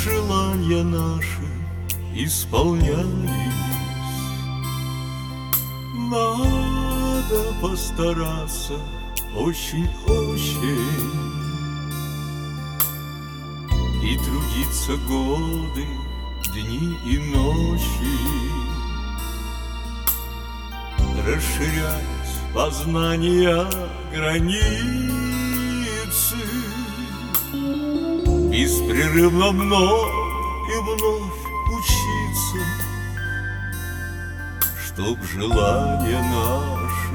желания наши исполнялись. Надо постараться очень-очень и трудиться годы, дни и ночи, расширять познания границы, беспрерывно вновь и вновь учиться, чтоб желания наши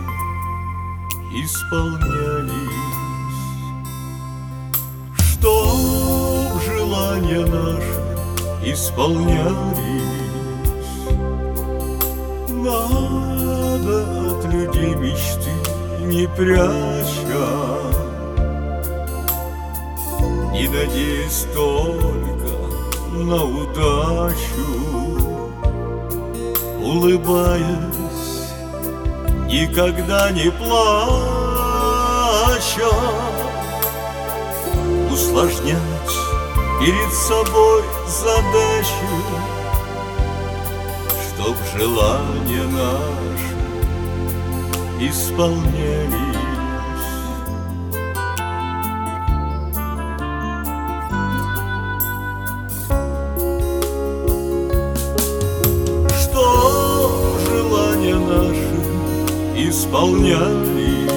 исполнялись, чтоб желания наши исполнялись. Надо от людей мечты не пряча, не надеясь только на удачу, улыбаясь, никогда не плача, усложнять перед собой задачу, чтоб желания наши исполнялись. Чтоб желания наши исполнялись.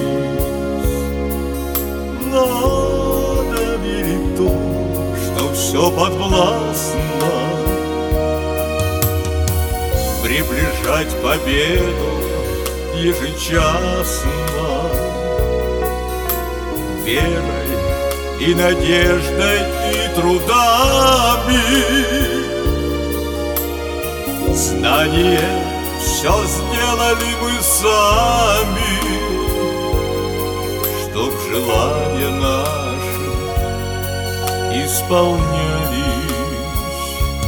Надо верить в то, что все подвластно, приближать победу ежечасно, верой и надеждой и трудами. Знание все сделали мы сами, чтоб желания наши исполнялись.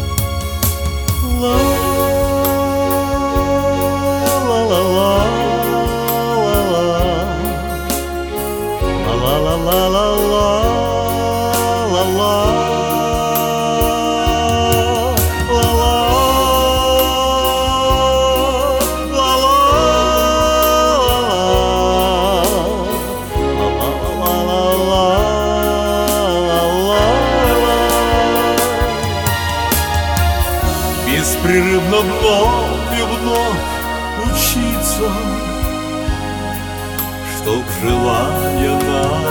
Беспрерывно вновь и вновь учиться, чтоб желания наши